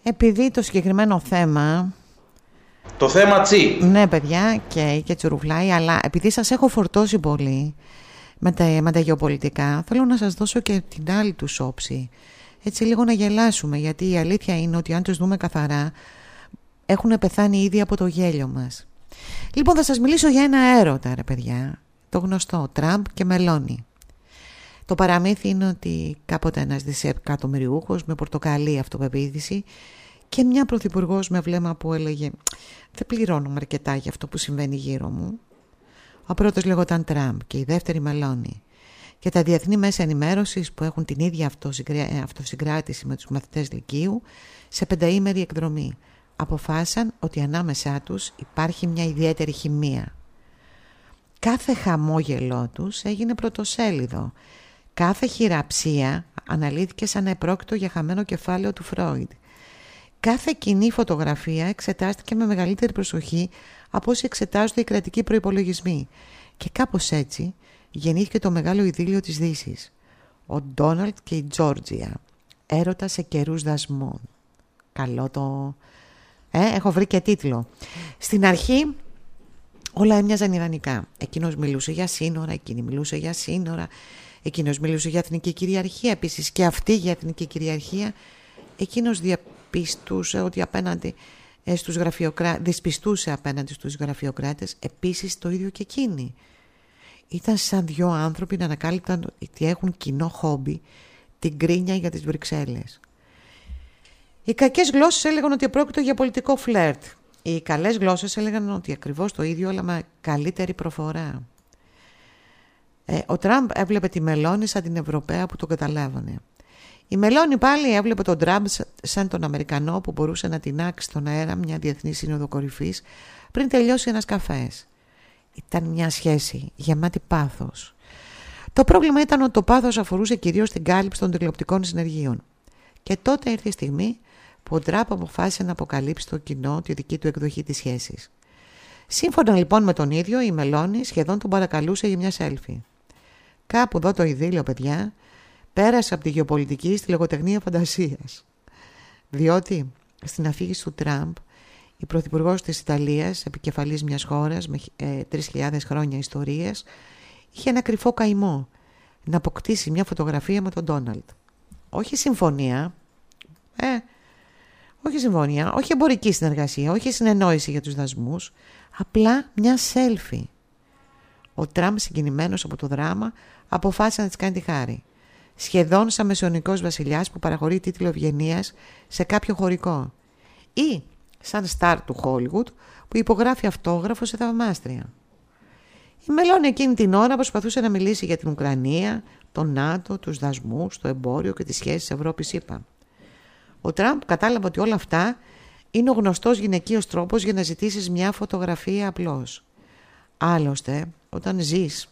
Επειδή το συγκεκριμένο θέμα... Το θέμα τσι. Ναι, παιδιά, και τσουρουφλάει, αλλά επειδή σας έχω φορτώσει πολύ με τα γεωπολιτικά, θέλω να σας δώσω και την άλλη τους όψη. Έτσι λίγο να γελάσουμε, γιατί η αλήθεια είναι ότι αν τους δούμε καθαρά, έχουν πεθάνει ήδη από το γέλιο μας. Λοιπόν, θα σας μιλήσω για ένα έρωτα, ρε παιδιά. Το γνωστό, Τραμπ και Μελώνη. Το παραμύθι είναι ότι κάποτε ένας δισεκατομμυριούχος με πορτοκαλί αυτοπεποίθηση και μια πρωθυπουργός με βλέμμα που έλεγε «Δεν πληρώνουμε αρκετά για αυτό που συμβαίνει γύρω μου». Ο πρώτος λεγόταν Τραμπ και η δεύτερη Μελώνη. Και τα διεθνή μέσα ενημέρωσης που έχουν την ίδια αυτοσυγκράτηση με τους μαθητές λυκείου σε 5ήμερη εκδρομή αποφάσισαν ότι ανάμεσά τους υπάρχει μια ιδιαίτερη χημεία. Κάθε χαμόγελό τους έγινε πρωτοσέλιδο. Κάθε χειραψία αναλύθηκε σαν να επρόκειτο για χαμένο κεφάλαιο του Φρόιντ. Κάθε κοινή φωτογραφία εξετάστηκε με μεγαλύτερη προσοχή από όσοι εξετάζονται οι κρατικοί προϋπολογισμοί. Και κάπως έτσι γεννήθηκε το μεγάλο ειδήλιο της Δύσης. Ο Ντόναλντ και η Τζόρτζια. Έρωτα σε καιρούς δασμών. Καλό το... έχω βρει και τίτλο. Στην αρχή όλα έμοιαζαν ιδανικά. Εκείνος μιλούσε για σύνορα, εκείνη μιλούσε για σύνορα. Εκείνος μιλούσε για εθνική κυριαρχία, επίσης και αυτή για εθνική κυριαρχία. Εκείνος διαπιστούσε ότι απέναντι στους δυσπιστούσε απέναντι στους γραφειοκράτες, επίσης το ίδιο και εκείνοι. Ήταν σαν δυο άνθρωποι να ανακάλυπταν ότι έχουν κοινό χόμπι, την κρίνια για τις Βρυξέλλες. Οι κακές γλώσσες έλεγαν ότι πρόκειται για πολιτικό φλερτ. Οι καλές γλώσσες έλεγαν ότι ακριβώς το ίδιο, αλλά με καλύτερη προφορά. Ο Τραμπ έβλεπε τη Μελώνη σαν την Ευρωπαία που τον καταλάβανε. Η Μελώνη πάλι έβλεπε τον Τραμπ σαν τον Αμερικανό που μπορούσε να τεινάξει στον αέρα μια διεθνή σύνοδο κορυφής πριν τελειώσει ένας καφές. Ήταν μια σχέση γεμάτη πάθος. Το πρόβλημα ήταν ότι το πάθος αφορούσε κυρίως την κάλυψη των τηλεοπτικών συνεργείων. Και τότε ήρθε η στιγμή που ο Τραμπ αποφάσισε να αποκαλύψει στο κοινό τη δική του εκδοχή της σχέσης. Σύμφωνα λοιπόν με τον ίδιο, η Μελώνη σχεδόν τον παρακαλούσε για μια selfie. Κάπου εδώ το ειδήλιο, παιδιά, πέρασε από τη γεωπολιτική στη λογοτεχνία φαντασίας. Διότι στην αφήγηση του Τραμπ, η πρωθυπουργός της Ιταλίας, επικεφαλής μιας χώρας με 3.000 χρόνια ιστορίας, είχε ένα κρυφό καημό να αποκτήσει μια φωτογραφία με τον Ντόναλντ. Όχι συμφωνία, όχι εμπορική συνεργασία, όχι συνεννόηση για τους δασμούς, απλά μια selfie. Ο Τραμπ, συγκινημένος από το δράμα, αποφάσισε να της κάνει τη χάρη. Σχεδόν σαν μεσαιωνικός βασιλιάς που παραχωρεί τίτλο ευγενίας σε κάποιο χωρικό. Ή σαν στάρ του Χόλιγουτ που υπογράφει αυτόγραφο σε θαυμάστρια. Η Μελώνη εκείνη την ώρα προσπαθούσε να μιλήσει για την Ουκρανία, τον ΝΑΤΟ, τους δασμούς, το εμπόριο και τις σχέσεις Ευρώπης-ΗΠΑ. Ο Τραμπ κατάλαβε ότι όλα αυτά είναι ο γνωστός γυναικείος τρόπος για να ζητήσεις μια φωτογραφία απλώς. Άλλωστε, όταν ζεις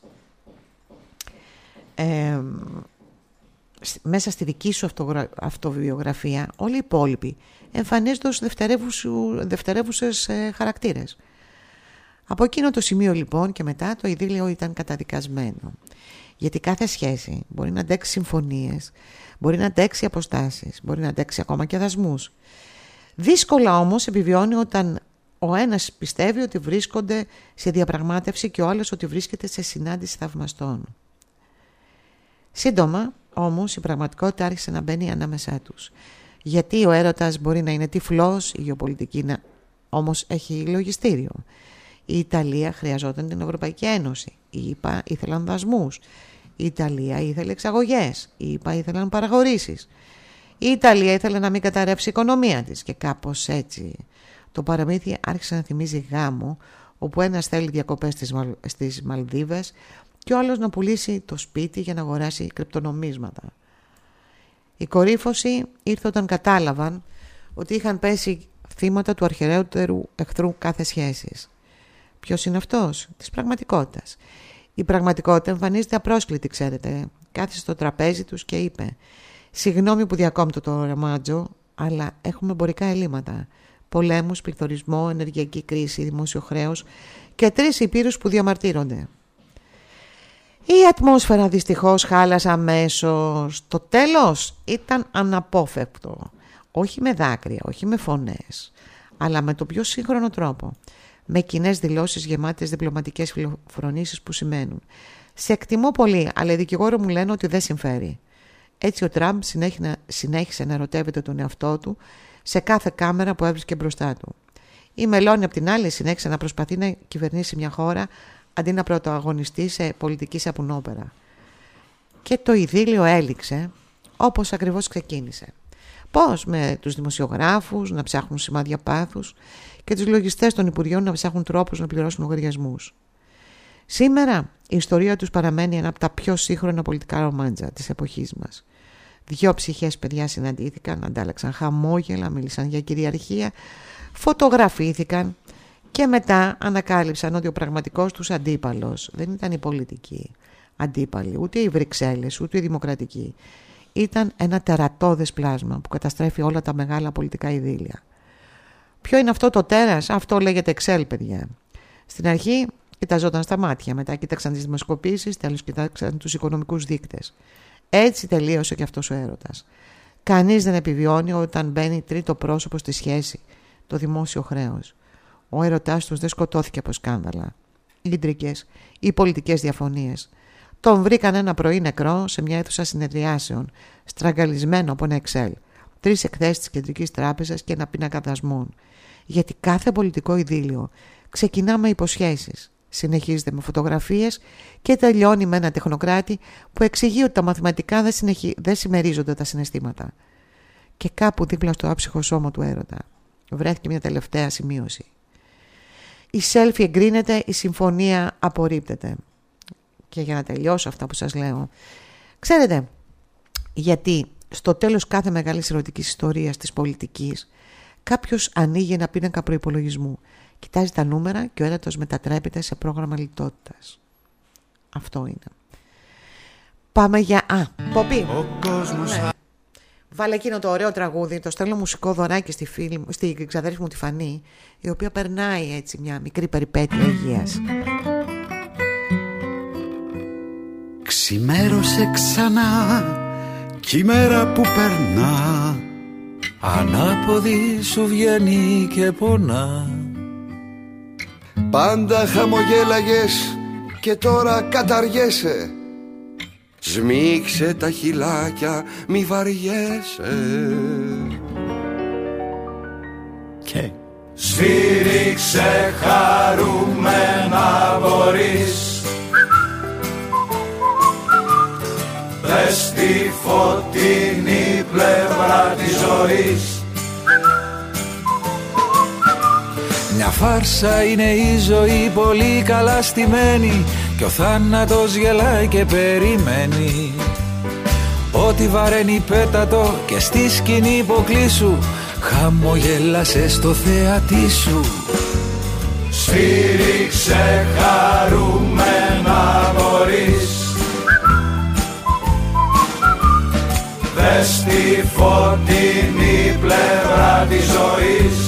μέσα στη δική σου αυτοβιογραφία, όλοι οι υπόλοιποι εμφανίζονται ως δευτερεύουσες χαρακτήρες. Από εκείνο το σημείο λοιπόν και μετά το ειδήλιο ήταν καταδικασμένο. Γιατί κάθε σχέση μπορεί να αντέξει συμφωνίες, μπορεί να αντέξει αποστάσεις, μπορεί να αντέξει ακόμα και δασμούς. Δύσκολα όμως επιβιώνει όταν ο ένας πιστεύει ότι βρίσκονται σε διαπραγμάτευση και ο άλλος ότι βρίσκεται σε συνάντηση θαυμαστών. Σύντομα όμως η πραγματικότητα άρχισε να μπαίνει ανάμεσά τους. Γιατί ο έρωτας μπορεί να είναι τυφλός, η γεωπολιτική όμως έχει λογιστήριο. Η Ιταλία χρειαζόταν την Ευρωπαϊκή Ένωση. Οι ΗΠΑ ήθελαν δασμούς. Η Ιταλία ήθελε εξαγωγές. Οι ΗΠΑ ήθελαν παραχωρήσεις. Η Ιταλία ήθελε να μην καταρρεύσει η οικονομία της. Και κάπως έτσι το παραμύθι άρχισε να θυμίζει γάμο, όπου ένας θέλει διακοπές στις Μαλδίβες και ο άλλος να πουλήσει το σπίτι για να αγοράσει κρυπτονομίσματα. Η κορύφωση ήρθε όταν κατάλαβαν ότι είχαν πέσει θύματα του αρχαιρέωτερου εχθρού κάθε σχέσης. Ποιος είναι αυτός? Της πραγματικότητας. Η πραγματικότητα εμφανίζεται απρόσκλητη, ξέρετε. Κάθισε στο τραπέζι τους και είπε: «Συγγνώμη που διακόπτω το ρεμάτζο, αλλά έχουμε εμπορικά ελλείμματα. Πολέμους, πληθωρισμό, ενεργειακή κρίση, δημόσιο χρέος και 3 υπήρους που διαμαρτύρονται». Η ατμόσφαιρα δυστυχώς χάλασε αμέσως. Το τέλος ήταν αναπόφευκτο. Όχι με δάκρυα, όχι με φωνές, αλλά με το πιο σύγχρονο τρόπο. Με κοινές δηλώσεις γεμάτες διπλωματικές φιλοφρονήσεις που σημαίνουν «Σε εκτιμώ πολύ, αλλά οι δικηγόροι μου λένε ότι δεν συμφέρει». Έτσι ο Τραμπ συνέχισε να ερωτεύεται τον εαυτό του σε κάθε κάμερα που έβρισκε μπροστά του. Η Μελώνη απ' την άλλη συνέχισε να προσπαθεί να κυβερνήσει μια χώρα αντί να πρωταγωνιστεί σε πολιτική σαπουνόπερα. Και το ειδήλιο έληξε όπως ακριβώς ξεκίνησε. Πώς? Με τους δημοσιογράφους να ψάχνουν σημάδια πάθους και τους λογιστές των Υπουργείων να ψάχνουν τρόπους να πληρώσουν λογαριασμούς. Σήμερα η ιστορία τους παραμένει ένα από τα πιο σύγχρονα πολιτικά ρομάντζα της εποχής μας. Δυο ψυχές παιδιά συναντήθηκαν, αντάλλαξαν χαμόγελα, μίλησαν για κυριαρχία, φωτογραφήθηκαν και μετά ανακάλυψαν ότι ο πραγματικός τους αντίπαλος δεν ήταν η πολιτική αντίπαλη, ούτε οι Βρυξέλλες, ούτε η δημοκρατική. Ήταν ένα τερατώδες πλάσμα που καταστρέφει όλα τα μεγάλα πολιτικά ειδήλια. Ποιο είναι αυτό το τέρας? Αυτό λέγεται Excel, παιδιά. Στην αρχή κοιταζόταν στα μάτια, μετά κοίταξαν τις δημοσκοπήσεις, τέλος κοίταξαν τους οικονομικούς δείκτες. Έτσι τελείωσε και αυτός ο έρωτας. Κανείς δεν επιβιώνει όταν μπαίνει τρίτο πρόσωπο στη σχέση, το δημόσιο χρέος. Ο έρωτάς τους δεν σκοτώθηκε από σκάνδαλα, ίντρικες ή πολιτικές διαφωνίες. Τον βρήκαν ένα πρωί νεκρό σε μια αίθουσα συνεδριάσεων, στραγγαλισμένο από ένα Excel, 3 εκθέσεις της Κεντρικής Τράπεζας και ένα πίνακα δασμών. Γιατί κάθε πολιτικό ειδήλιο ξεκινά με υποσχέσεις, συνεχίζεται με φωτογραφίες και τελειώνει με ένα τεχνοκράτη που εξηγεί ότι τα μαθηματικά δεν συμμερίζονται τα συναισθήματα. Και κάπου δίπλα στο άψυχο σώμα του έρωτα βρέθηκε μια τελευταία σημείωση. Η selfie εγκρίνεται, η συμφωνία απορρίπτεται. Και για να τελειώσω αυτά που σας λέω, ξέρετε γιατί στο τέλος κάθε μεγάλης ερωτικής ιστορίας της πολιτικής κάποιος ανοίγει ένα πίνακα προϋπολογισμού, κοιτάζει τα νούμερα και ο έρωτας μετατρέπεται σε πρόγραμμα λιτότητας. Αυτό είναι. Πάμε για... Ποπί! Ναι. Βάλε εκείνο το ωραίο τραγούδι, το στέλνω μουσικό δωράκι στη ξαδέρφη μου τη Φανή, η οποία περνάει έτσι μια μικρή περιπέτεια υγείας. Ξημέρωσε ξανά κι η μέρα που περνά ανάποδη σου βγαίνει και πονά. Πάντα χαμογέλαγες και τώρα καταργέσαι. Σμίξε τα χυλάκια, μη βαριέσαι. Και σφύριξε χαρούμενα μπορείς. Δες στη φωτεινή πλευρά της ζωής. μια φάρσα είναι η ζωή, πολύ καλά στημένη, κι ο θάνατος γελάει και περιμένει. Ό,τι βαραίνει πέτατο και στη σκηνή υποκλείσου, χαμογέλασε στο θεατή σου. Σφύριξε χαρούμενα μπορείς. Δες στη φωτεινή πλευρά της ζωής.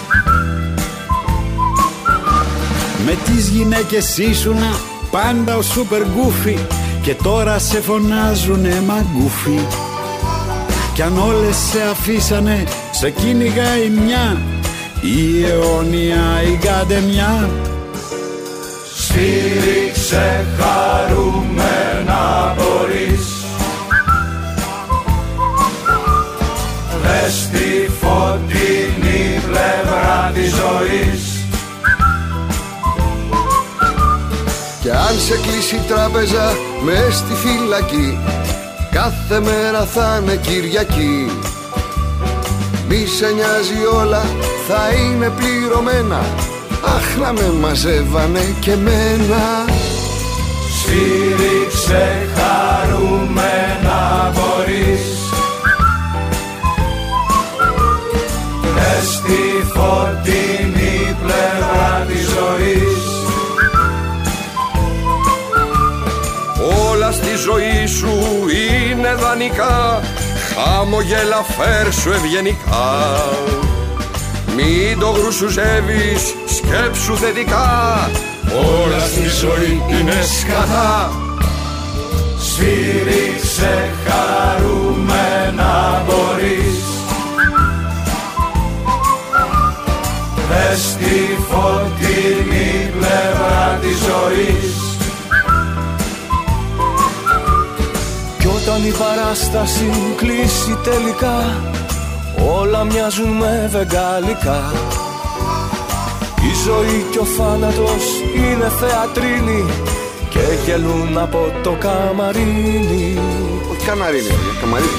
Με τις γυναίκες ήσουνα πάντα ο σούπερ γκούφι, και τώρα σε φωνάζουνε μαγκούφι. Κι αν όλες σε αφήσανε, σε κυνηγάει μια, η αιώνια η καντεμιά. Σφύριξε χαρούμενα μπορείς. Δες στη φωτεινή πλευρά της ζωής. Κι αν σε κλείσει η τράπεζα μες στη φυλακή, κάθε μέρα θα είναι Κυριακή. Μη σε νοιάζει, όλα θα είναι πληρωμένα. Αχ, να με μαζεύανε και μένα. Σφύριξε χαρούμενα μπορείς. Δες στη φωτεινή πλευρά της ζωής. Όλα στη ζωή σου είναι δανεικά, χαμογέλα φέρσου ευγενικά. Μην το γρουσουζεύεις, σκέψου θετικά, όλα στη ζωή είναι σκατά. Σφύριξε χαρούμενα μπορείς. Μες στη φωτεινή πλευρά της ζωής. Κι όταν η παράσταση κλείσει τελικά, όλα μοιάζουν με βεγγαλικά. Η ζωή κι ο θάνατος είναι θεατρίνη και γελούν από το καμαρίνι. Όχι καμαρίνι, καμαρίνι.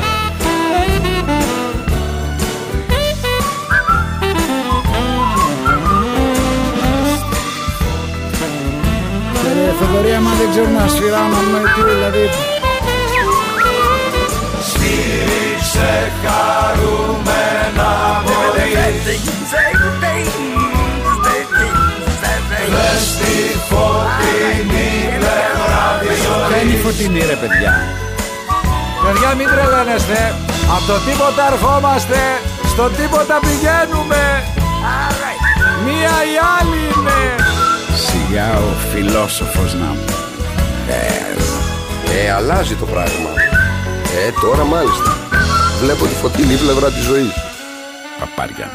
Θοδωρή, άμα δεν ξέρω να σφυράνω με τι δηλαδή. Σφύριξε χαρούμενα μπορεί. Μες στη φωτεινή πλευρά της ζωής. Ποια είναι η φωτεινή ρε παιδιά? Παιδιά, μην τρελαίνεστε. Από το τίποτα ερχόμαστε, στο τίποτα πηγαίνουμε. Μία ή άλλη είναι. Σιγά ο φιλόσοφος να μου. Αλλάζει το πράγμα. Τώρα μάλιστα. Βλέπω τη φωτεινή πλευρά της ζωής. Παπάρια.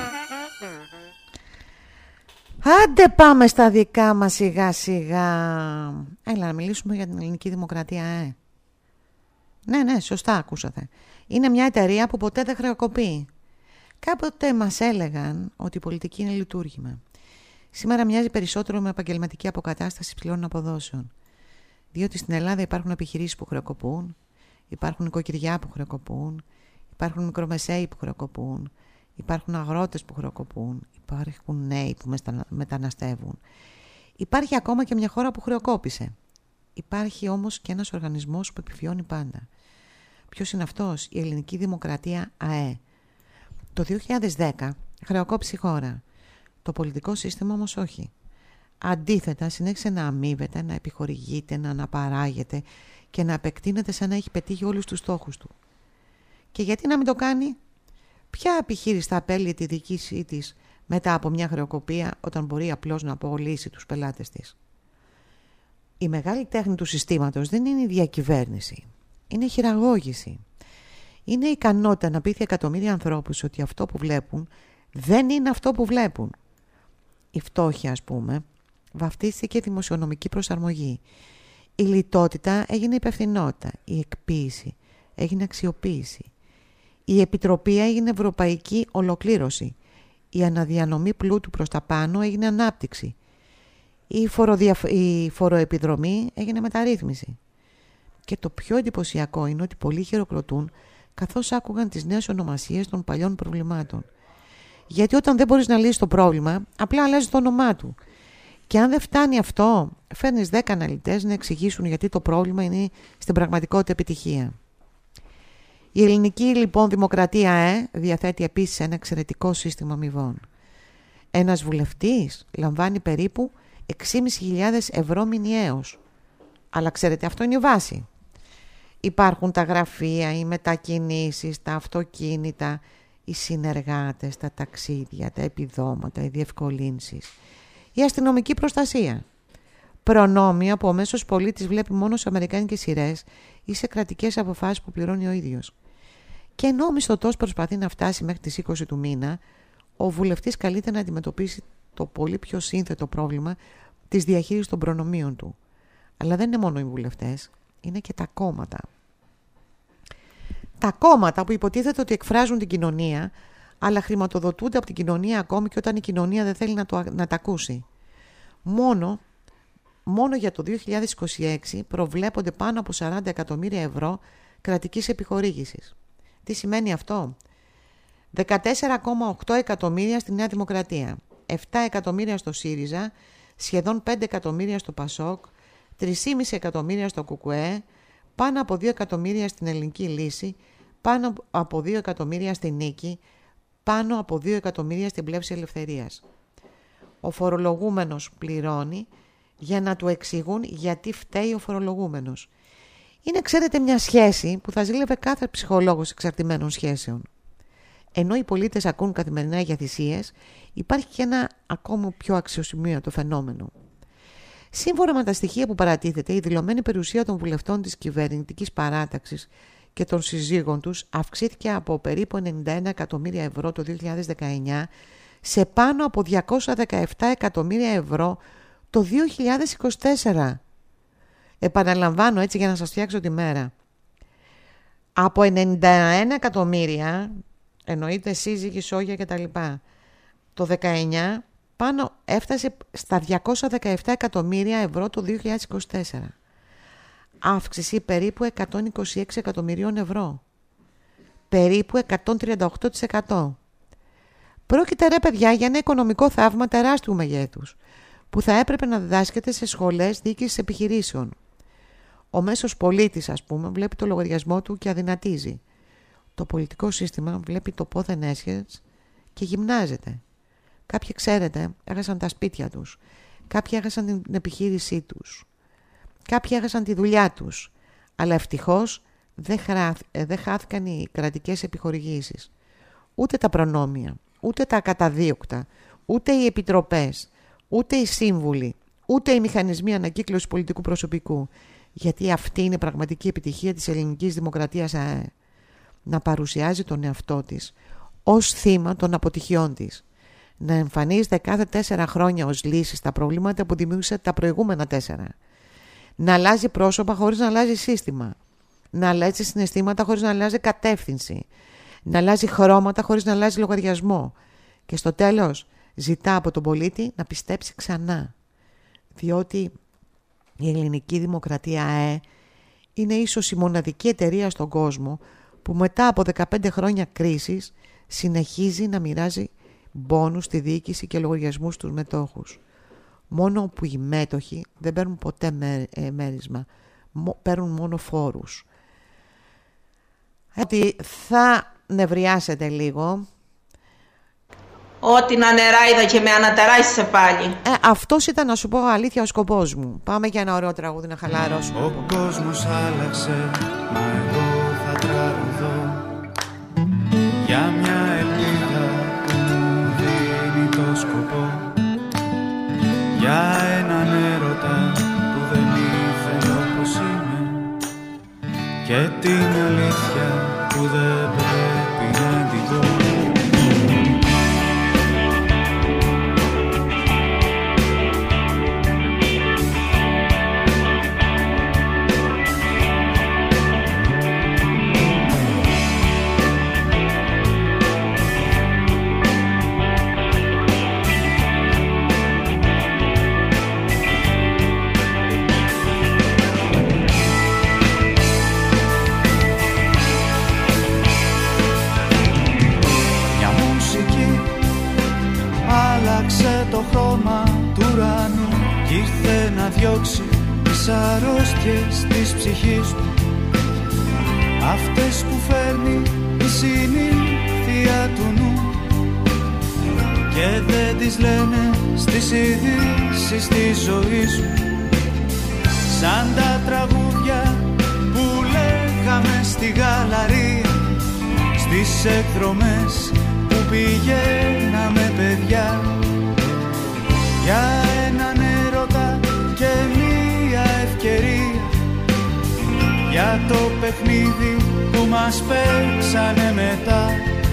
Άντε πάμε στα δικά μας σιγά σιγά. Έλα να μιλήσουμε για την ελληνική δημοκρατία. Ναι, σωστά ακούσατε. Είναι μια εταιρεία που ποτέ δεν χρεοκοπεί. Κάποτε μας έλεγαν ότι η πολιτική είναι λειτουργήμα. Σήμερα μοιάζει περισσότερο με επαγγελματική αποκατάσταση υψηλών αποδόσεων. Διότι στην Ελλάδα υπάρχουν επιχειρήσεις που χρεοκοπούν, υπάρχουν νοικοκυριά που χρεοκοπούν, υπάρχουν μικρομεσαίοι που χρεοκοπούν, υπάρχουν αγρότες που χρεοκοπούν, υπάρχουν νέοι που μεταναστεύουν. Υπάρχει ακόμα και μια χώρα που χρεοκόπησε. Υπάρχει όμως και ένας οργανισμός που επιβιώνει πάντα. Ποιος είναι αυτός? Η Ελληνική Δημοκρατία ΑΕ. Το 2010 χρεοκόπησε η χώρα. Το πολιτικό σύστημα όμως όχι. Αντίθετα, συνέχισε να αμείβεται, να επιχορηγείται, να αναπαράγεται και να επεκτείνεται σαν να έχει πετύχει όλους τους στόχους του. Και γιατί να μην το κάνει? Ποια επιχείρηση θα απέλυε τη διοίκησή της μετά από μια χρεοκοπία όταν μπορεί απλώς να απολύσει τους πελάτες της? Η μεγάλη τέχνη του συστήματος δεν είναι η διακυβέρνηση. Είναι η χειραγώγηση. Είναι η ικανότητα να πείθει εκατομμύρια ανθρώπους ότι αυτό που βλέπουν δεν είναι αυτό που βλέπουν. Η φτώχεια, ας πούμε, βαφτίστηκε δημοσιονομική προσαρμογή. Η λιτότητα έγινε υπευθυνότητα. Η εκποίηση έγινε αξιοποίηση. Η επιτροπή έγινε ευρωπαϊκή ολοκλήρωση. Η αναδιανομή πλούτου προς τα πάνω έγινε ανάπτυξη. Η φοροεπιδρομή έγινε μεταρρύθμιση. Και το πιο εντυπωσιακό είναι ότι πολλοί χειροκροτούν καθώς άκουγαν τις νέες ονομασίες των παλιών προβλημάτων. Γιατί όταν δεν μπορείς να λύσεις το πρόβλημα, απλά αλλάζει το όνομά του. Και αν δεν φτάνει αυτό, φέρνεις 10 αναλυτές να εξηγήσουν γιατί το πρόβλημα είναι στην πραγματικότητα επιτυχία. Η ελληνική λοιπόν δημοκρατία διαθέτει επίσης ένα εξαιρετικό σύστημα αμοιβών. Ένας βουλευτής λαμβάνει περίπου 6.500 ευρώ μηνιαίως. Αλλά ξέρετε, αυτό είναι η βάση. Υπάρχουν τα γραφεία, οι μετακινήσεις, τα αυτοκίνητα, οι συνεργάτες, τα ταξίδια, τα επιδόματα, οι διευκολύνσεις, η αστυνομική προστασία. Προνόμια που ο μέσος πολίτης βλέπει μόνο σε αμερικάνικες σειρές ή σε κρατικές αποφάσεις που πληρώνει ο ίδιος. Και ενώ ο μισθωτός προσπαθεί να φτάσει μέχρι τις 20 του μήνα, ο βουλευτής καλείται να αντιμετωπίσει το πολύ πιο σύνθετο πρόβλημα της διαχείρισης των προνομίων του. Αλλά δεν είναι μόνο οι βουλευτές, είναι και τα κόμματα. Τα κόμματα που υποτίθεται ότι εκφράζουν την κοινωνία, αλλά χρηματοδοτούνται από την κοινωνία ακόμη και όταν η κοινωνία δεν θέλει να τα ακούσει. Μόνο για το 2026 προβλέπονται πάνω από 40 εκατομμύρια ευρώ κρατικής επιχορήγησης. Τι σημαίνει αυτό? 14,8 εκατομμύρια στη Νέα Δημοκρατία, 7 εκατομμύρια στο ΣΥΡΙΖΑ, σχεδόν 5 εκατομμύρια στο ΠΑΣΟΚ, 3,5 εκατομμύρια στο ΚΚΕ, πάνω από 2 εκατομμύρια στην Ελληνική Λύση, πάνω από 2 εκατομμύρια στη Νίκη, πάνω από 2 εκατομμύρια στην Πλεύση Ελευθερίας. Ο φορολογούμενος πληρώνει για να του εξηγούν γιατί φταίει ο φορολογούμενος. Είναι, ξέρετε, μια σχέση που θα ζήλευε κάθε ψυχολόγος εξαρτημένων σχέσεων. Ενώ οι πολίτες ακούν καθημερινά για θυσίες, υπάρχει και ένα ακόμα πιο αξιοσημείωτο φαινόμενο. Σύμφωνα με τα στοιχεία που παρατίθεται, η δηλωμένη περιουσία των βουλευτών της κυβερνητικής παράταξης και των συζύγων τους αυξήθηκε από περίπου 91 εκατομμύρια ευρώ το 2019 σε πάνω από 217 εκατομμύρια ευρώ το 2024. Επαναλαμβάνω έτσι για να σας φτιάξω τη μέρα. Από 91 εκατομμύρια, εννοείται σύζυγοι, σόγια κτλ. Το 19 πάνω έφτασε στα 217 εκατομμύρια ευρώ το 2024. Αύξηση περίπου 126 εκατομμυρίων ευρώ. Περίπου 138%. Πρόκειται ρε παιδιά για ένα οικονομικό θαύμα τεράστιου μεγέθους που θα έπρεπε να διδάσκεται σε σχολές διοίκησης επιχειρήσεων. Ο μέσος πολίτης, ας πούμε, βλέπει το λογαριασμό του και αδυνατίζει. Το πολιτικό σύστημα βλέπει το πόθεν έσχες και γυμνάζεται. Κάποιοι, ξέρετε, έχασαν τα σπίτια τους. Κάποιοι έχασαν την επιχείρησή τους. Κάποιοι έχασαν τη δουλειά τους. Αλλά ευτυχώς δεν χάθηκαν οι κρατικές επιχορηγήσεις. Ούτε τα προνόμια, ούτε τα ακαταδίωκτα, ούτε οι επιτροπές, ούτε οι σύμβουλοι, ούτε οι μηχανισμοί ανακύκλωσης πολιτικού προσωπικού. Γιατί αυτή είναι η πραγματική επιτυχία της ελληνικής δημοκρατίας ΑΕ. Να παρουσιάζει τον εαυτό της ως θύμα των αποτυχιών της. Να εμφανίζεται κάθε 4 χρόνια ως λύση στα προβλήματα που δημιούργησε τα προηγούμενα 4. Να αλλάζει πρόσωπα χωρίς να αλλάζει σύστημα. Να αλλάζει συναισθήματα χωρίς να αλλάζει κατεύθυνση. Να αλλάζει χρώματα χωρίς να αλλάζει λογαριασμό. Και στο τέλος ζητά από τον πολίτη να πιστέψει ξανά. Διότι η ελληνική δημοκρατία ΑΕ είναι ίσως η μοναδική εταιρεία στον κόσμο που μετά από 15 χρόνια κρίσης συνεχίζει να μοιράζει μπόνους στη διοίκηση και λογαριασμούς στους μετόχους. Μόνο που οι μέτοχοι δεν παίρνουν ποτέ μέρισμα, παίρνουν μόνο φόρους. Ότι θα νευριάσετε λίγο. Ό,τι να νεράιδα και με ανατεράσεις πάλι. Αυτός ήταν, να σου πω αλήθεια, ο σκοπός μου. Πάμε για ένα ωραίο τραγούδι να χαλαρώσουμε. Ο κόσμος άλλαξε, μα εγώ θα τραγουδώ για μια ελπίδα που μου δίνει το σκοπό, για έναν έρωτα που δεν ήθελα όπως είμαι και την αλήθεια που δεν πρέπει να τη δω. Άλλαξε το χρώμα του ουρανού κι ήρθε να διώξει τις αρρώστιες της ψυχής μου, αυτές που φέρνει η συνήθεια του νου και δεν τις λένε στις ειδήσεις της ζωής μου, σαν τα τραγούδια που λέγαμε στη γαλαρία, στις εκδρομές που πηγαίναμε παιδιά, για έναν έρωτα και μία ευκαιρία, για το παιχνίδι που μας παίξανε μετά.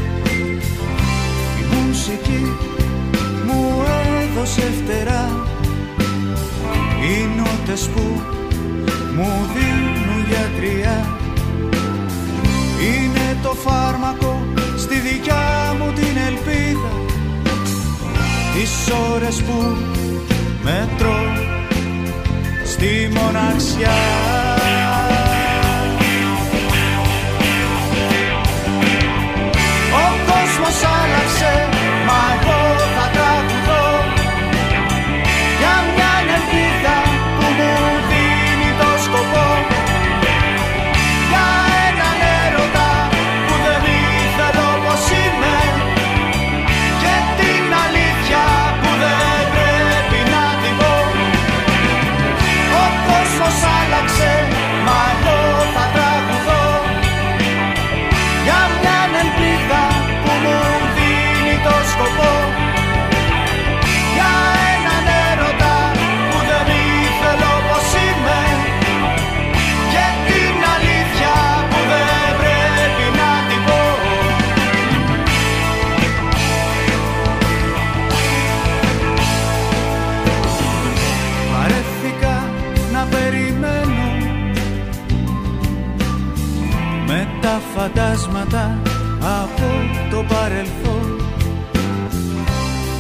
Η μουσική μου έδωσε φτερά, οι νότες που μου δίνουν γιατριά, είναι το φάρμακο στη δικιά μου την ελπίδα, τις ώρες που μετρώ στη μοναξιά. Ο κόσμος άλλαξε, μα εγώ θα τραγουδώ για μια ελπίδα που μου δίνει το σκοπό, για έναν έρωτα που δεν ήθελα όπως είμαι και την αλήθεια που δεν πρέπει να την πω. Ο κόσμος άλλαξε,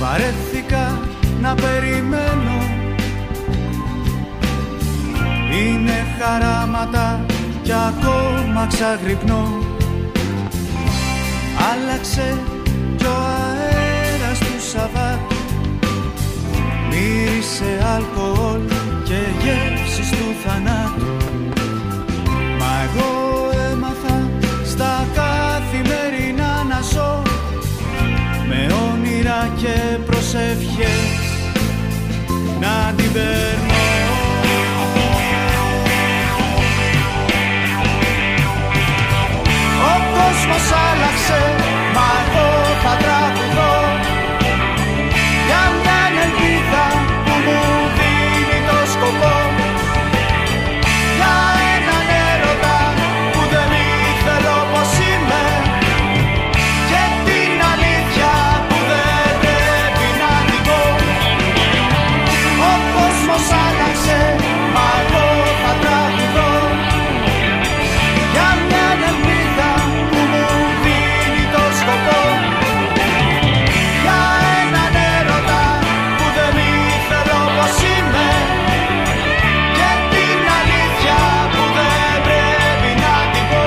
Βαρέθηκα να περιμένω. Είναι χαράματα κι ακόμα ξαγρυπνώ. Άλλαξε κι ο αέρας του Σαββάτου. Μύρισε αλκοόλ και γεύσεις του θανάτου. Μα εγώ έμαθα στα καθημερινά να ζω με όνειρα και προσευχές να την περνώ. Ο κόσμος άλλαξε, μα εγώ θα τραγουδώ για μια ελπίδα που μου δίνει το σκοπό. Για έναν έρωτα που δεν ήθελα όπως είμαι και την αλήθεια που δεν πρέπει να την πω. Ο κόσμος άλλαξε, μα εγώ θα τραγουδώ για μια ελπίδα που μου δίνει το σκοπό. Για έναν έρωτα που δεν ήθελα όπως είμαι και την αλήθεια που δεν πρέπει να την πω.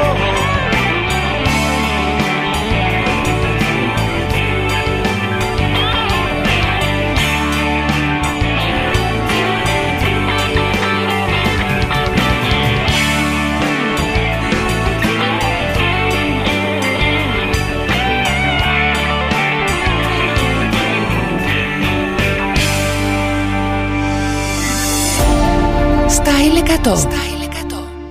Style 100.